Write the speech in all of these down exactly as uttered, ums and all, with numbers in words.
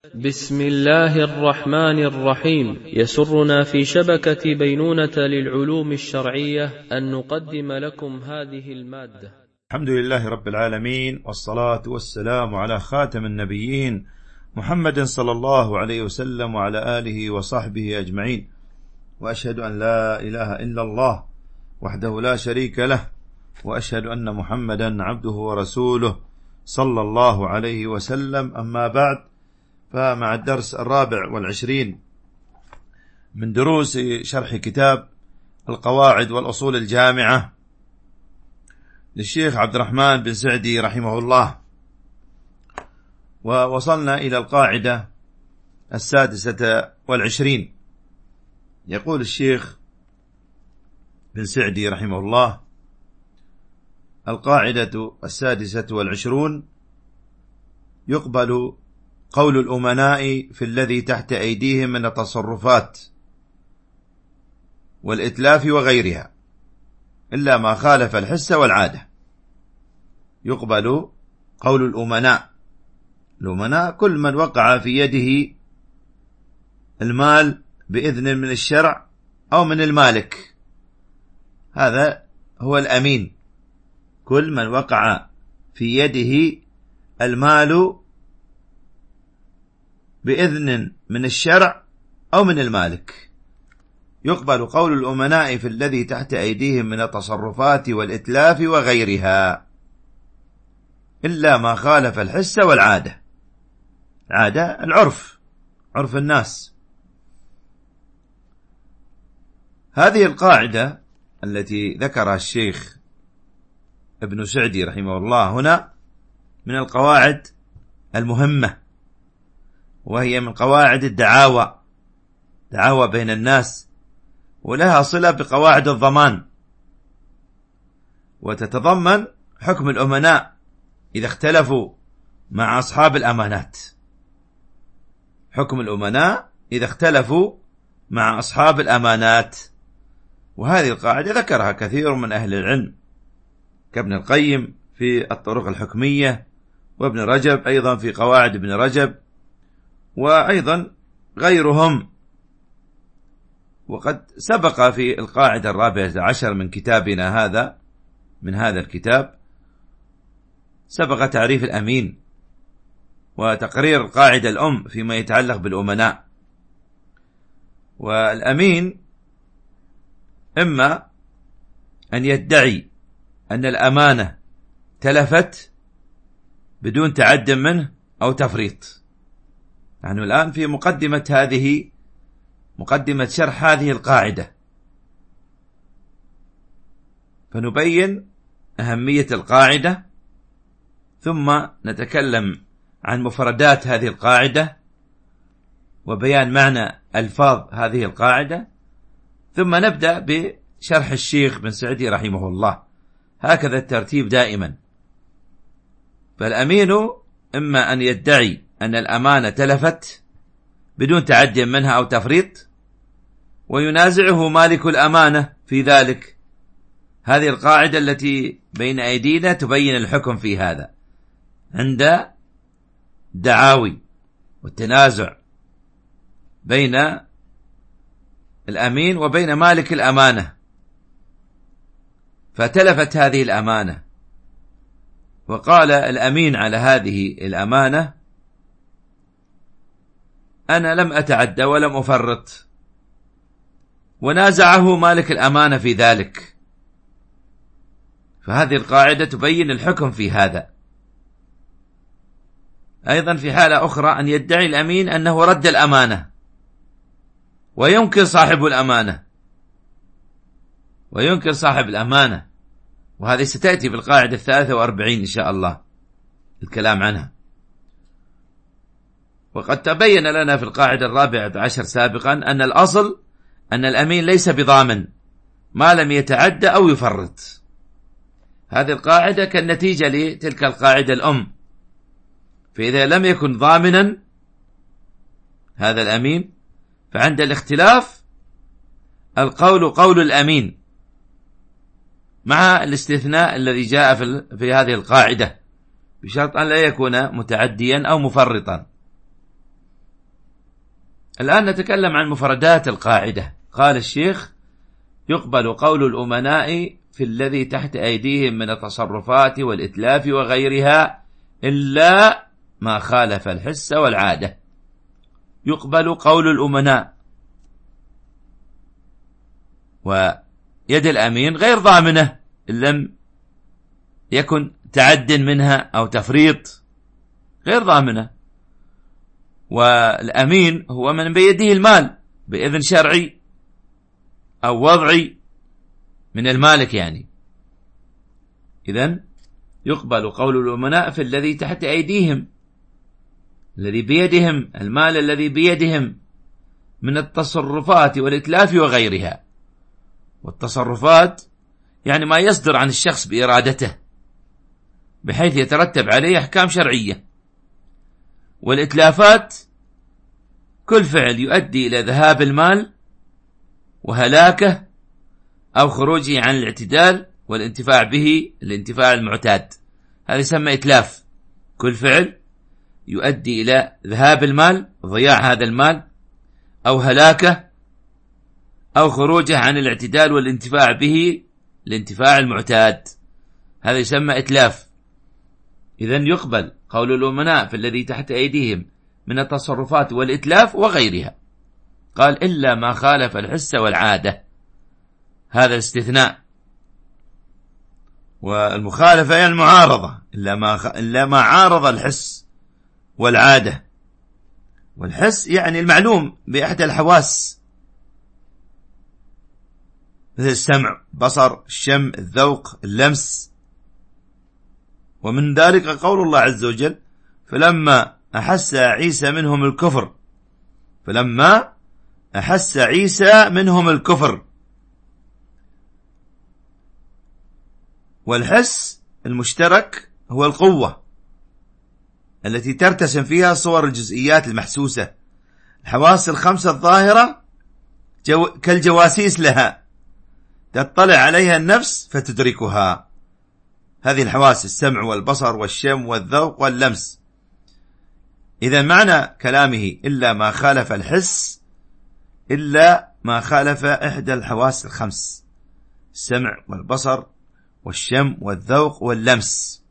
بسم الله الرحمن الرحيم. يسرنا في شبكة بينونة للعلوم الشرعية أن نقدم لكم هذه المادة. الحمد لله رب العالمين، والصلاة والسلام على خاتم النبيين محمد صلى الله عليه وسلم وعلى آله وصحبه أجمعين، وأشهد أن لا إله إلا الله وحده لا شريك له، وأشهد أن محمدا عبده ورسوله صلى الله عليه وسلم. أما بعد، فمع الدرس الرابع والعشرين من دروس شرح كتاب القواعد والأصول الجامعة للشيخ عبد الرحمن بن سعدي رحمه الله، ووصلنا إلى القاعدة السادسة والعشرين. يقول الشيخ بن سعدي رحمه الله: القاعدة السادسة والعشرون: يقبل قول الأمناء في الذي تحت أيديهم من التصرفات والإتلاف وغيرها إلا ما خالف الحس والعادة. يقبل قول الأمناء. الأمناء كل من وقع في يده المال بإذن من الشرع أو من المالك، هذا هو الأمين. كل من وقع في يده المال بإذن من الشرع أو من المالك. يقبل قول الأمناء في الذي تحت أيديهم من التصرفات والإتلاف وغيرها إلا ما خالف الحس والعادة. العادة العرف، عرف الناس. هذه القاعدة التي ذكرها الشيخ ابن سعدي رحمه الله هنا من القواعد المهمة، وهي من قواعد الدعاوى، دعاوى بين الناس، ولها صلة بقواعد الضمان، وتتضمن حكم الأمناء إذا اختلفوا مع أصحاب الأمانات. حكم الأمناء إذا اختلفوا مع أصحاب الأمانات. وهذه القاعدة ذكرها كثير من أهل العلم كابن القيم في الطرق الحكمية، وابن رجب أيضا في قواعد ابن رجب، وأيضا غيرهم. وقد سبق في القاعدة الرابعة عشر من كتابنا هذا من هذا الكتاب سبق تعريف الأمين وتقرير القاعدة الأم فيما يتعلق بالأمناء. والأمين إما أن يدعي أن الأمانة تلفت بدون تعد منه أو تفريط. نحن يعني الآن في مقدمة هذه مقدمة شرح هذه القاعدة، فنبين أهمية القاعدة، ثم نتكلم عن مفردات هذه القاعدة وبيان معنى ألفاظ هذه القاعدة، ثم نبدأ بشرح الشيخ بن سعدي رحمه الله. هكذا الترتيب دائما. فالأمين إما أن يدعي أن الأمانة تلفت بدون تعدي منها أو تفريط، وينازعه مالك الأمانة في ذلك. هذه القاعدة التي بين أيدينا تبين الحكم في هذا عند الدعاوي والتنازع بين الأمين وبين مالك الأمانة، فتلفت هذه الأمانة، وقال الأمين على هذه الأمانة: أنا لم أتعدى ولم أفرط، ونازعه مالك الأمانة في ذلك. فهذه القاعدة تبين الحكم في هذا. أيضا في حالة أخرى أن يدعي الأمين أنه رد الأمانة، وينكر صاحب الأمانة وينكر صاحب الأمانة وهذه ستأتي في القاعدة الثالثة وأربعين إن شاء الله الكلام عنها. وقد تبين لنا في القاعدة الرابعة عشر سابقا أن الأصل أن الأمين ليس بضامن ما لم يتعدى أو يفرط. هذه القاعدة كالنتيجة لتلك القاعدة الأم. فإذا لم يكن ضامنا هذا الأمين، فعند الاختلاف القول قول الأمين، مع الاستثناء الذي جاء في هذه القاعدة بشرط أن لا يكون متعديا أو مفرطا. الآن نتكلم عن مفردات القاعدة. قال الشيخ: يقبل قول الأمناء في الذي تحت أيديهم من التصرفات والإتلاف وغيرها إلا ما خالف الحس والعادة. يقبل قول الأمناء، ويد الأمين غير ضامنة إن لم يكن تعد منها أو تفريط، غير ضامنة. والأمين هو من بيده المال بإذن شرعي أو وضعي من المالك يعني. إذن يقبل قول الأمناء في الذي تحت أيديهم، الذي بيدهم المال الذي بيدهم من التصرفات والإتلاف وغيرها. والتصرفات يعني ما يصدر عن الشخص بإرادته بحيث يترتب عليه أحكام شرعية. والإتلافات كل فعل يؤدي إلى ذهاب المال وهلاكه أو خروجه عن الاعتدال والانتفاع به الانتفاع المعتاد، هذا يسمى إتلاف. كل فعل يؤدي إلى ذهاب المال، ضياع هذا المال، أو هلاكه أو خروجه عن الاعتدال والانتفاع به الانتفاع المعتاد، هذا يسمى إتلاف. إذن يقبل قول الأمناء في الذي تحت أيديهم من التصرفات والإتلاف وغيرها. قال: إلا ما خالف الحس والعادة، هذا الاستثناء. والمخالفة يعني المعارضة، إلا ما, خ... إلا ما عارض الحس والعادة. والحس يعني المعلوم بأحد الحواس مثل السمع، بصر، الشم، الذوق، اللمس. ومن ذلك قول الله عز وجل: فلما أحس عيسى منهم الكفر فلما أحس عيسى منهم الكفر. والحس المشترك هو القوة التي ترتسم فيها صور الجزئيات المحسوسة. الحواس الخمسة الظاهرة جو كالجواسيس لها، تطلع عليها النفس فتدركها. هذه الحواس: السمع والبصر والشم والذوق واللمس. إذا معنى كلامه إلا ما خالف الحس، إلا ما خالف إحدى الحواس الخمس: السمع والبصر والشم والذوق واللمس.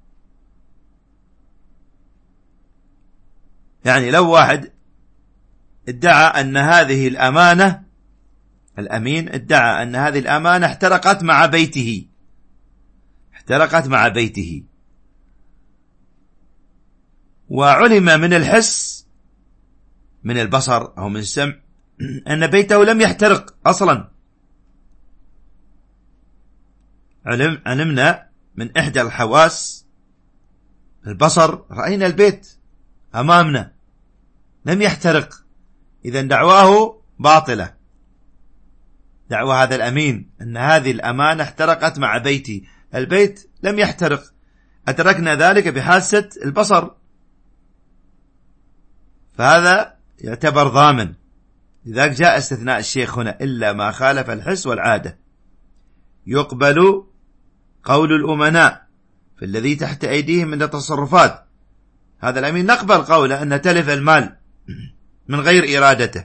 يعني لو واحد ادعى أن هذه الأمانة، الأمين ادعى أن هذه الأمانة احترقت مع بيته، احترقت مع بيته، وعلم من الحس من البصر أو من السمع أن بيته لم يحترق أصلا. علم علمنا من إحدى الحواس البصر، رأينا البيت أمامنا لم يحترق، إذن دعواه باطلة. دعوى هذا الأمين أن هذه الأمانة احترقت مع بيتي، البيت لم يحترق، أدركنا ذلك بحاسة البصر، فهذا يعتبر ضامن. لذلك جاء استثناء الشيخ هنا: إلا ما خالف الحس والعادة. يقبل قول الأمناء في الذي تحت أيديهم من التصرفات. هذا الأمين نقبل قوله أن تلف المال من غير إرادته،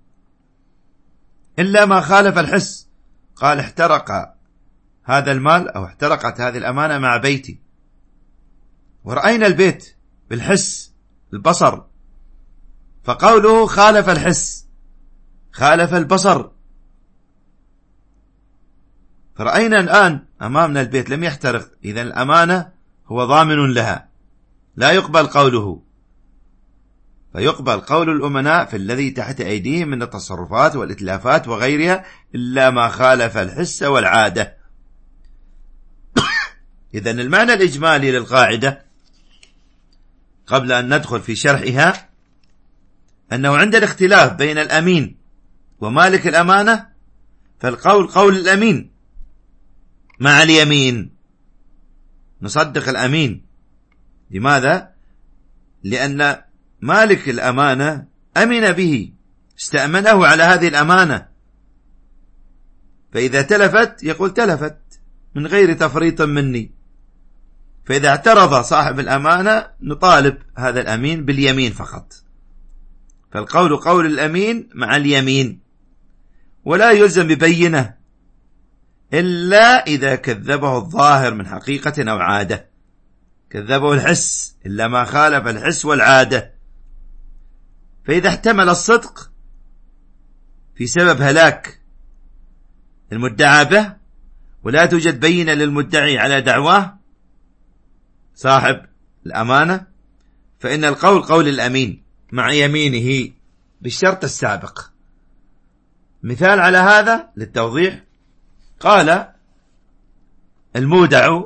إلا ما خالف الحس. قال: احترق هذا المال أو احترقت هذه الأمانة مع بيتي، ورأينا البيت بالحس البصر، فقوله خالف الحس خالف البصر، فرأينا الآن أمامنا البيت لم يحترق، إذن الأمانة هو ضامن لها، لا يقبل قوله. فيقبل قول الأمناء في الذي تحت أيديهم من التصرفات والإتلافات وغيرها إلا ما خالف الحس والعادة. إذن المعنى الإجمالي للقاعدة قبل أن ندخل في شرحها أنه عند الاختلاف بين الأمين ومالك الأمانة فالقول قول الأمين مع اليمين، نصدق الأمين. لماذا؟ لأن مالك الأمانة أمن به، استأمنه على هذه الأمانة، فإذا تلفت يقول تلفت من غير تفريط مني. فإذا اعترض صاحب الأمانة نطالب هذا الأمين باليمين فقط. فالقول قول الأمين مع اليمين، ولا يلزم ببينة إلا إذا كذبه الظاهر من حقيقة أو عادة، كذبه الحس إلا ما خالف الحس والعادة. فإذا احتمل الصدق في سبب هلاك المدعى به ولا توجد بينة للمدعي على دعواه صاحب الأمانة، فإن القول قول الأمين مع يمينه بالشرط السابق. مثال على هذا للتوضيح، قال المودع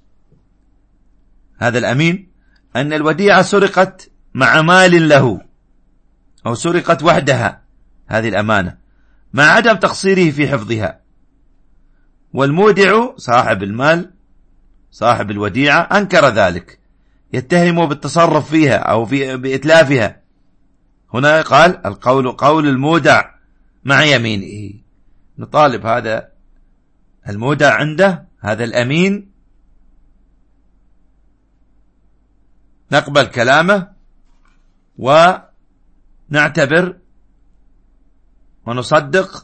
هذا الأمين أن الوديعة سرقت مع مال له أو سرقت وحدها، هذه الأمانة مع عدم تقصيره في حفظها، والمودع صاحب المال صاحب الوديعة أنكر ذلك، يتهمه بالتصرف فيها أو في بإتلافها. هنا قال القول قول المودع مع يمينه، نطالب هذا المودع عنده هذا الأمين نقبل كلامه ونعتبر ونصدق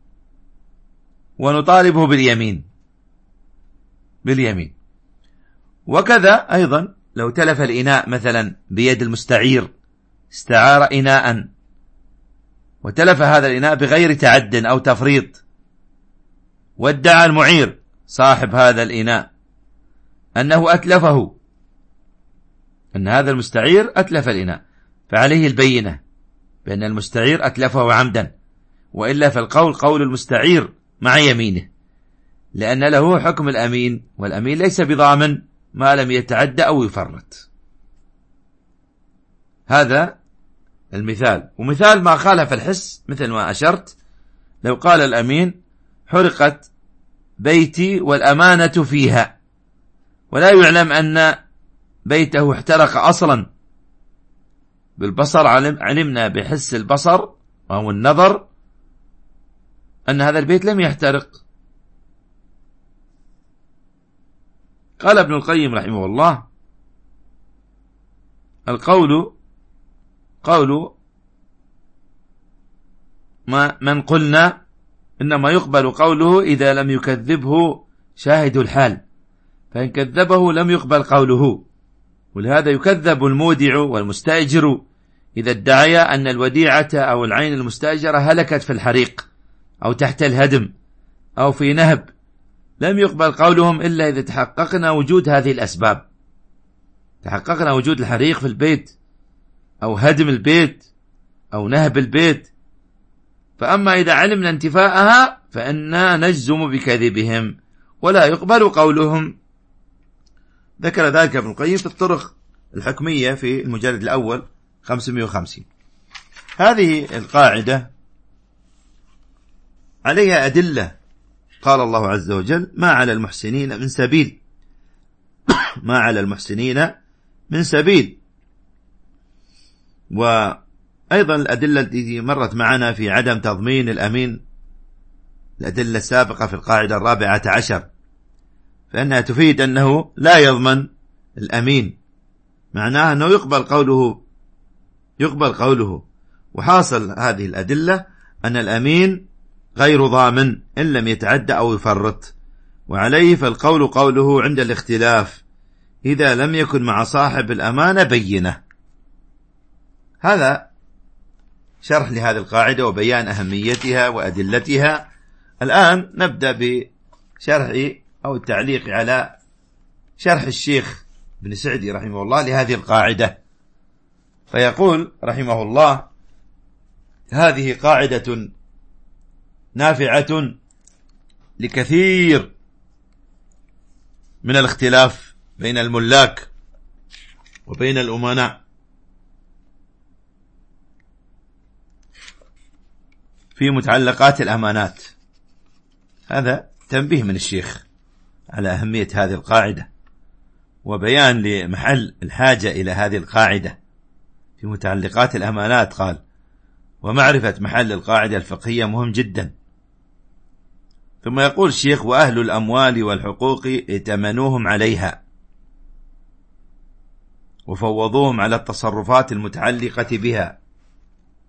ونطالبه باليمين باليمين. وكذا أيضا لو تلف الإناء مثلا بيد المستعير، استعار إناء وتلف هذا الإناء بغير تعد أو تفريط، وادعى المعير صاحب هذا الإناء أنه أتلفه، أن هذا المستعير أتلف الإناء، فعليه البينة بأن المستعير أتلفه عمدا، وإلا فالقول قول المستعير مع يمينه، لأن له حكم الأمين، والأمين ليس بضامن ما لم يتعدى أو يفرط. هذا المثال. ومثال ما خالف الحس مثل ما أشرت، لو قال الأمين حرقت بيتي والأمانة فيها، ولا يعلم أن بيته احترق أصلا بالبصر، علم علمنا بحس البصر أو النظر أن هذا البيت لم يحترق. قال ابن القيم رحمه الله القول قول ما من قلنا إنما يقبل قوله إذا لم يكذبه شاهد الحال، فإن كذبه لم يقبل قوله. ولهذا يكذب المودع والمستأجر إذا ادعيا أن الوديعة أو العين المستأجرة هلكت في الحريق أو تحت الهدم أو في نهب، لم يقبل قولهم إلا إذا تحققنا وجود هذه الأسباب، تحققنا وجود الحريق في البيت أو هدم البيت أو نهب البيت. فأما إذا علمنا انتفاءها فإننا نجزم بكذبهم ولا يقبل قولهم. ذكر ذلك ابن القيم في الطرق الحكمية في المجلد الأول خمسمائة وخمسين. هذه القاعدة عليها أدلة، قال الله عز وجل ما على المحسنين من سبيل ما على المحسنين من سبيل. وأيضا الأدلة التي مرت معنا في عدم تضمين الأمين، الأدلة السابقة في القاعدة الرابعة عشر، فإنها تفيد أنه لا يضمن الأمين، معناها أنه يقبل قوله يقبل قوله وحاصل هذه الأدلة أن الأمين غير ضامن إن لم يتعدى أو يفرط، وعليه فالقول قوله عند الاختلاف إذا لم يكن مع صاحب الأمانة بينة. هذا شرح لهذه القاعدة وبيان أهميتها وأدلتها. الآن نبدأ بشرح أو التعليق على شرح الشيخ ابن سعدي رحمه الله لهذه القاعدة، فيقول رحمه الله هذه قاعدة نافعة لكثير من الاختلاف بين الملاك وبين الأمناء في متعلقات الأمانات. هذا تنبيه من الشيخ على أهمية هذه القاعدة وبيان لمحل الحاجة إلى هذه القاعدة في متعلقات الأمانات. قال ومعرفة محل القاعدة الفقهية مهم جدا. ثم يقول الشيخ وأهل الأموال والحقوق ائتمنوهم عليها وفوضوهم على التصرفات المتعلقة بها،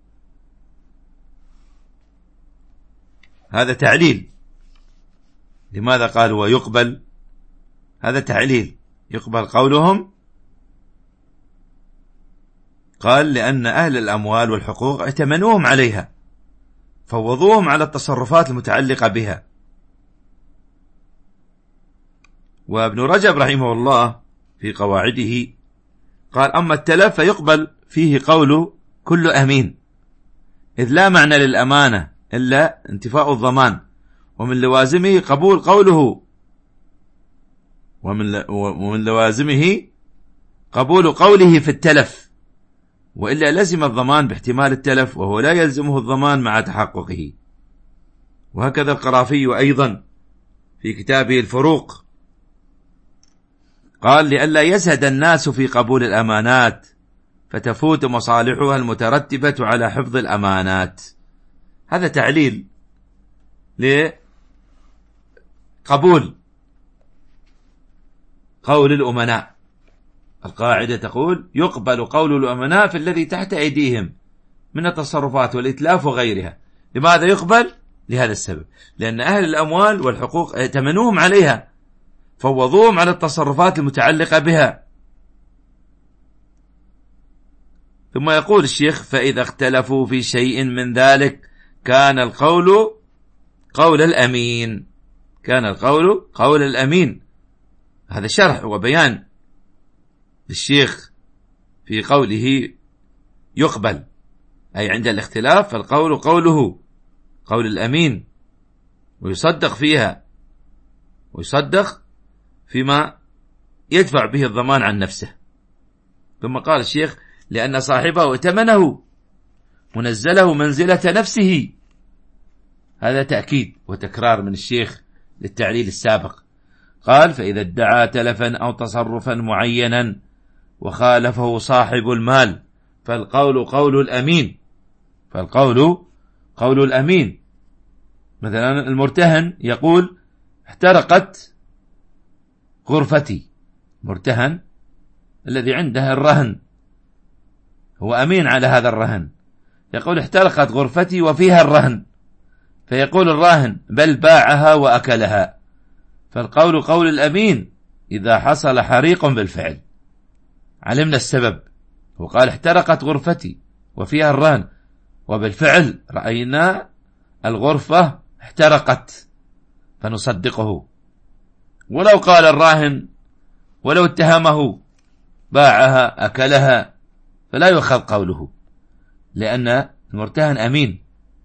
هذا تعليل. لماذا قال ويقبل؟ هذا تعليل، يقبل قولهم. قال لأن أهل الأموال والحقوق ائتمنوهم عليها، فوضوهم على التصرفات المتعلقة بها. وابن رجب رحمه الله في قواعده قال أما التلف فيقبل فيه قول كل أمين، إذ لا معنى للأمانة إلا انتفاء الضمان، ومن لوازمه قبول قوله ومن ومن لوازمه قبول قوله في التلف، وإلا لزم الضمان باحتمال التلف، وهو لا يلزمه الضمان مع تحققه. وهكذا القرافي أيضا في كتابه الفروق قال لئلا يزهد الناس في قبول الأمانات فتفوت مصالحها المترتبة على حفظ الأمانات. هذا تعليل لقبول قول الأمناء. القاعدة تقول يقبل قول الأمناء في الذي تحت أيديهم من التصرفات والإتلاف وغيرها. لماذا يقبل؟ لهذا السبب، لأن أهل الأموال والحقوق ائتمنوهم عليها، فوضوهم على التصرفات المتعلقة بها. ثم يقول الشيخ فإذا اختلفوا في شيء من ذلك كان القول قول الأمين، كان القول قول الأمين. هذا شرح وبيان الشيخ في قوله يقبل، أي عند الاختلاف فالقول قوله قول الأمين، ويصدق فيها، ويصدق فيما يدفع به الضمان عن نفسه. ثم قال الشيخ لأن صاحبه ائتمنه منزله منزلة نفسه. هذا تأكيد وتكرار من الشيخ للتعليل السابق. قال فإذا ادعى تلفا أو تصرفا معينا وخالفه صاحب المال فالقول قول الأمين، فالقول قول الأمين. مثلا المرتهن يقول احترقت غرفتي، مرتهن الذي عنده الرهن هو أمين على هذا الرهن، يقول احترقت غرفتي وفيها الرهن، فيقول الراهن بل باعها وأكلها، فالقول قول الأمين إذا حصل حريق بالفعل. علمنا السبب، وقال احترقت غرفتي وفيها الرهن، وبالفعل رأينا الغرفة احترقت فنصدقه. ولو قال الراهن ولو اتهمه باعها أكلها فلا يؤخذ قوله، لأن المرتهن أمين،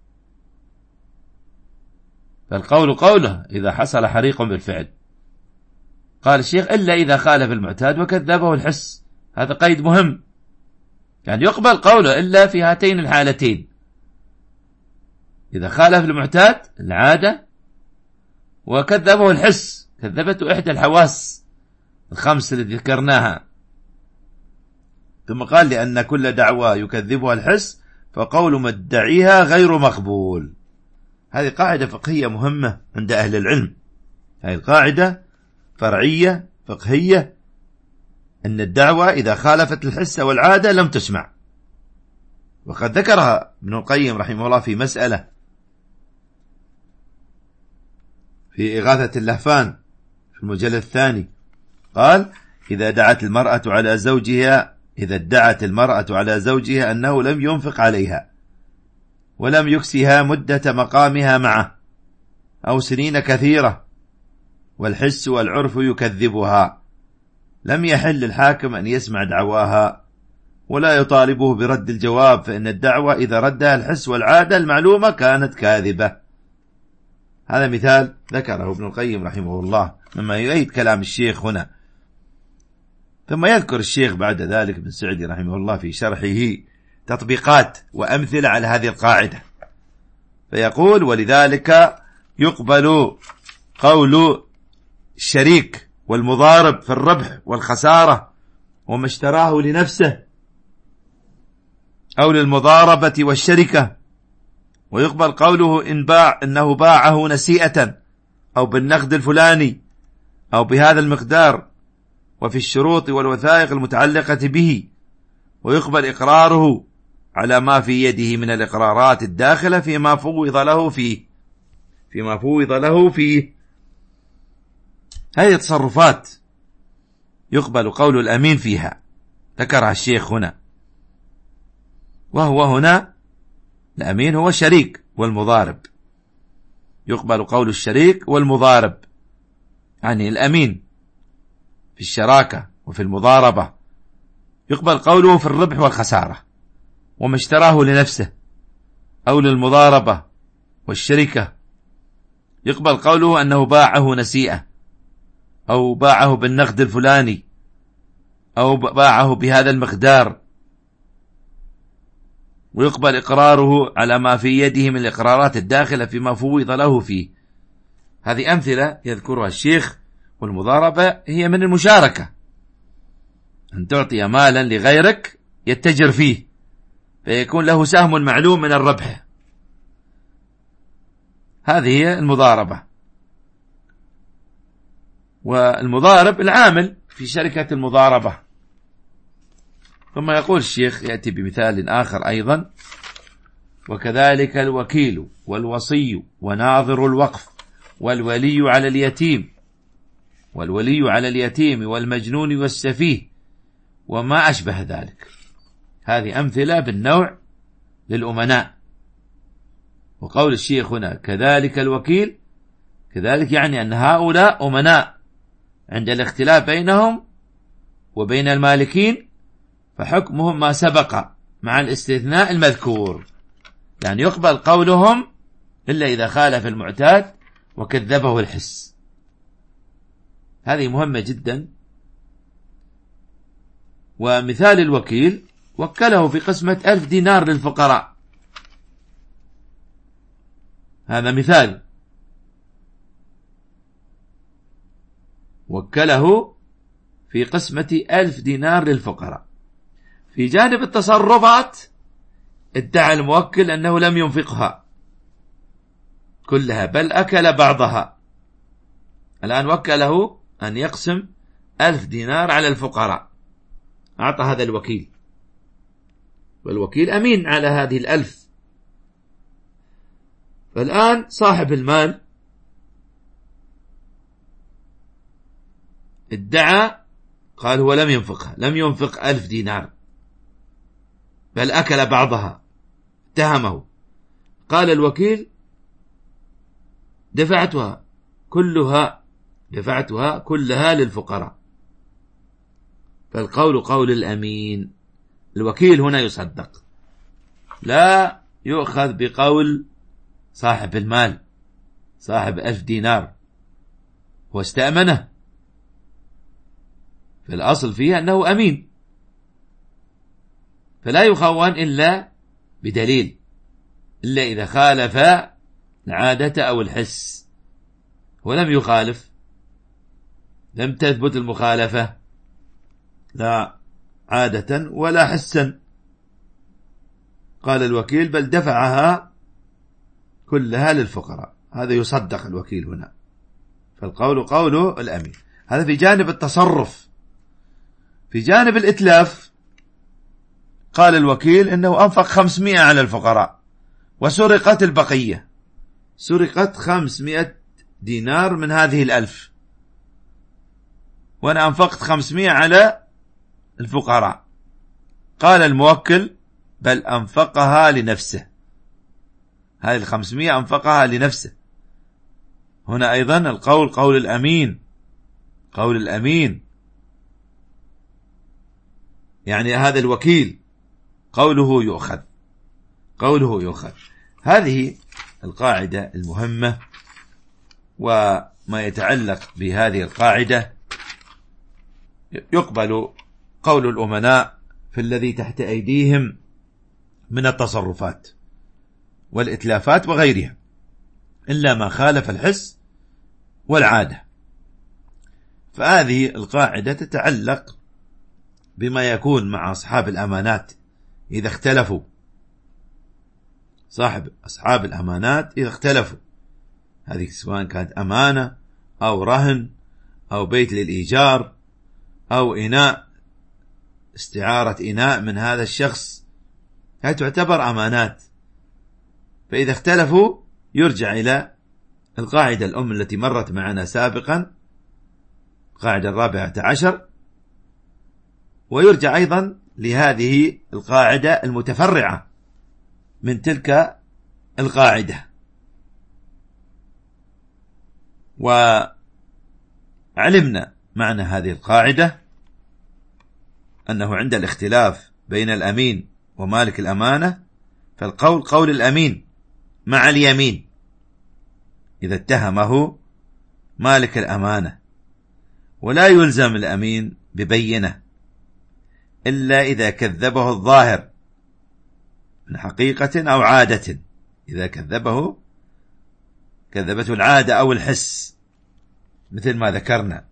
فالقول قوله إذا حصل حريق بالفعل. قال الشيخ إلا إذا خالف المعتاد وكذبه الحس. هذا قيد مهم، يعني يقبل قوله إلا في هاتين الحالتين: إذا خالف المعتاد العادة وكذبه الحس، كذبته إحدى الحواس الخمس التي ذكرناها. ثم قال لأن كل دعوة يكذبها الحس فقول مدعيها غير مقبول. هذه قاعدة فقهية مهمة عند أهل العلم، هذه القاعدة فرعية فقهية، أن الدعوة إذا خالفت الحس والعادة لم تسمع. وقد ذكرها ابن القيم رحمه الله في مسألة في إغاثة اللهفان في المجلد الثاني، قال إذا دعت المرأة على زوجها إذا ادعت المرأة على زوجها أنه لم ينفق عليها ولم يكسها مدة مقامها معه أو سنين كثيرة والحس والعرف يكذبها، لم يحل الحاكم أن يسمع دعواها ولا يطالبه برد الجواب، فإن الدعوة إذا ردها الحس والعادة المعلومة كانت كاذبة. هذا مثال ذكره ابن القيم رحمه الله مما يؤيد كلام الشيخ هنا. ثم يذكر الشيخ بعد ذلك ابن سعدي رحمه الله في شرحه تطبيقات وأمثلة على هذه القاعدة، فيقول ولذلك يقبل قول الشريك والمضارب في الربح والخسارة وما اشتراه لنفسه أو للمضاربة والشركة، ويقبل قوله إن باع إنه باعه نسيئة أو بالنقد الفلاني أو بهذا المقدار وفي الشروط والوثائق المتعلقة به، ويقبل إقراره على ما في يده من الإقرارات الداخلة فيما فوض له فيه. فيما فوض له فيه. هذه تصرفات يقبل قول الأمين فيها، ذكرها الشيخ هنا. وهو هنا الأمين هو الشريك والمضارب، يقبل قول الشريك والمضارب، يعني الأمين في الشراكة وفي المضاربة يقبل قوله في الربح والخسارة وما اشتراه لنفسه أو للمضاربة، والشركة يقبل قوله أنه باعه نسيئة أو باعه بالنقد الفلاني أو باعه بهذا المقدار، ويقبل إقراره على ما في يده من الإقرارات الداخلة فيما فوض له فيه. هذه أمثلة يذكرها الشيخ. والمضاربة هي من المشاركة، أن تعطي مالا لغيرك يتجر فيه فيكون له سهم معلوم من الربح، هذه هي المضاربة. والمضارب العامل في شركة المضاربة. ثم يقول الشيخ، يأتي بمثال آخر أيضا: وكذلك الوكيل والوصي وناظر الوقف والولي على اليتيم والولي على اليتيم والمجنون والسفيه وما أشبه ذلك. هذه أمثلة بالنوع للأمناء. وقول الشيخ هنا كذلك الوكيل، كذلك يعني أن هؤلاء أمناء عند الاختلاف بينهم وبين المالكين، فحكمهم ما سبق مع الاستثناء المذكور، يعني يقبل قولهم إلا إذا خالف المعتاد وكذبه الحس. هذه مهمة جدا. ومثال الوكيل: وكله في قسمة ألف دينار للفقراء، هذا مثال. وكله في قسمة ألف دينار للفقراء. في جانب التصرفات ادعى الموكل أنه لم ينفقها كلها بل أكل بعضها. الآن وكله أن يقسم ألف دينار على الفقراء، أعطى هذا الوكيل، والوكيل أمين على هذه الألف. فالآن صاحب المال ادعى، قال هو لم ينفقها، لم ينفق ألف دينار بل أكل بعضها، اتهمه. قال الوكيل دفعتها كلها دفعتها كلها للفقراء. فالقول قول الأمين، الوكيل هنا يصدق، لا يؤخذ بقول صاحب المال صاحب ألف دينار، هو استأمنه، فالأصل فيه أنه أمين، فلا يخون إلا بدليل، إلا إذا خالف العادة أو الحس. ولم يخالف، لم تثبت المخالفة لا عادة ولا حسا. قال الوكيل بل دفعها كلها للفقراء، هذا يصدق الوكيل هنا. فالقول قوله الأمين. هذا في جانب التصرف. في جانب الإتلاف قال الوكيل إنه أنفق خمسمائة على الفقراء وسرقت البقية، سرقت خمسمائة دينار من هذه الألف، وأنا أنفقت خمسمائة على الفقراء. قال الموكل بل أنفقها لنفسه، هذه الخمسمائة أنفقها لنفسه. هنا أيضا القول قول الأمين، قول الأمين يعني هذا الوكيل قوله يؤخذ، قوله يؤخذ. هذه القاعدة المهمة. وما يتعلق بهذه القاعدة يقبل قول الأمناء في الذي تحت أيديهم من التصرفات والإتلافات وغيرها، إلا ما خالف الحس والعادة. فهذه القاعدة تتعلق بما يكون مع أصحاب الأمانات إذا اختلفوا، صاحب أصحاب الأمانات إذا اختلفوا، هذه سواء كانت أمانة أو رهن أو بيت للإيجار أو إناء، استعارة إناء من هذا الشخص، هذه تعتبر أمانات. فإذا اختلفوا يرجع إلى القاعدة الأم التي مرت معنا سابقا، القاعدة الرابعة عشر، ويرجع أيضا لهذه القاعدة المتفرعة من تلك القاعدة. وعلمنا معنى هذه القاعدة أنه عند الاختلاف بين الأمين ومالك الأمانة فالقول قول الأمين مع اليمين إذا اتهمه مالك الأمانة، ولا يلزم الأمين ببينة إلا إذا كذبه الظاهر من حقيقة أو عادة، إذا كذبه كذبته العادة أو الحس مثل ما ذكرنا.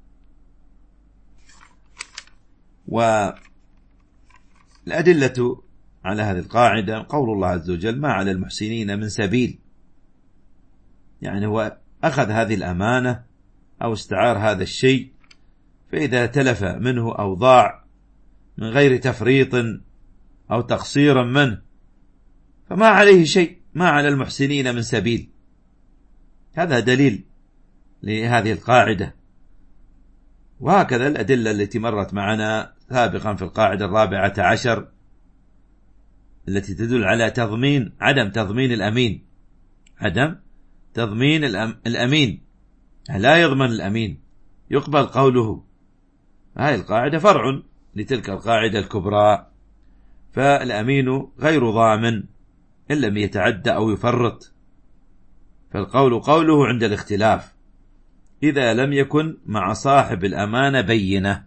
والأدلة على هذه القاعدة قول الله عز وجل: ما على المحسنين من سبيل، يعني هو أخذ هذه الأمانة أو استعار هذا الشيء، فإذا تلف منه أو ضاع من غير تفريط أو تقصير منه فما عليه شيء، ما على المحسنين من سبيل. هذا دليل لهذه القاعدة. وهكذا الأدلة التي مرت معنا سابقا في القاعدة الرابعة عشر التي تدل على تضمين عدم تضمين الأمين، عدم تضمين الأمين، لا يضمن الأمين، يقبل قوله. هذه القاعدة فرع لتلك القاعدة الكبرى، فالأمين غير ضامن إن لم يتعدى أو يفرط، فالقول قوله عند الاختلاف إذا لم يكن مع صاحب الأمانة بينة.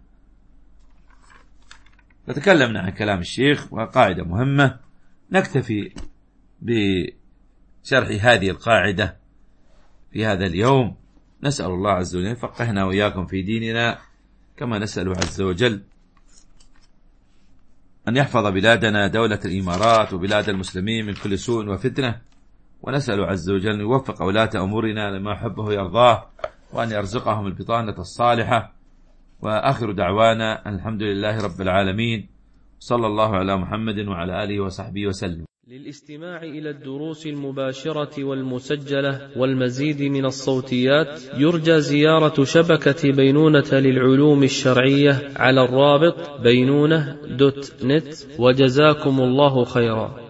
فتكلمنا عن كلام الشيخ وقاعدة مهمة، نكتفي بشرح هذه القاعدة في هذا اليوم. نسأل الله عز وجل يفقهنا وإياكم في ديننا، كما نسأل عز وجل أن يحفظ بلادنا دولة الإمارات وبلاد المسلمين من كل سوء وفتنة، ونسأل عز وجل أن يوفق ولاة أمورنا لما يحبه ويرضاه، وأن يرزقهم البطانة الصالحة. وآخر دعوانا الحمد لله رب العالمين، صلى الله على محمد وعلى آله وصحبه وسلم. للاستماع إلى الدروس المباشرة والمسجلة والمزيد من الصوتيات يرجى زيارة شبكة بينونة للعلوم الشرعية على الرابط بينونة دوت نت، وجزاكم الله خيرا.